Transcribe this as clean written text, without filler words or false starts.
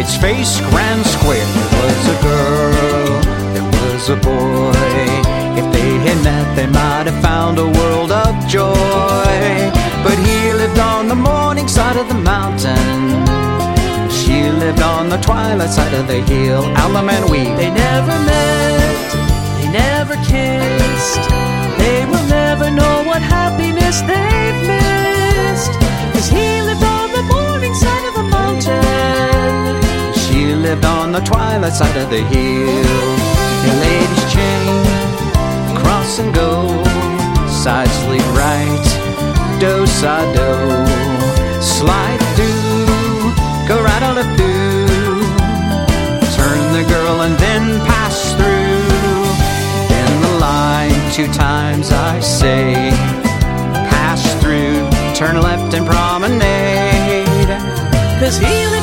White's face grand square. There was a girl, there was a boy. If they had met, they might have found a world of joy. But he lived on the morning side of the mountain, she lived on the twilight side of the hill. Alum and wheat. They never met, they never kissed. They will never know what happiness they've missed. 'Cause he lived on the morning side of the mountain, she lived on the twilight side of the hill. Your lady's chain, cross and go, side sleep right, do sa do, slide do, go right on a do. Turn the girl and then pass through. In the line 2 times I say, pass through, turn left and promenade. 'Cause he lived